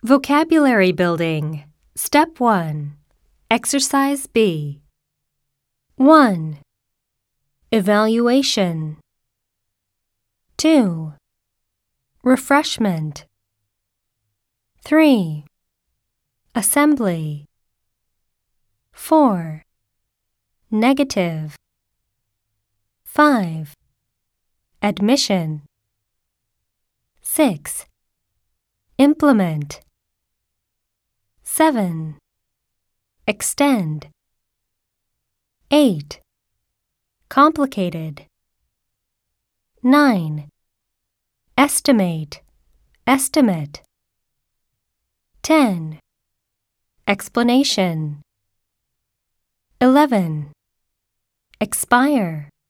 Vocabulary Building. Step 1. Exercise B. 1. Evaluation. 2. Refreshment. 3. Assembly. 4. Negative. 5. Admission. 6. Implement. 7. Extend. 8. Complicated. 9. Estimate. Estimate. 10. Explanation. 11. Expire.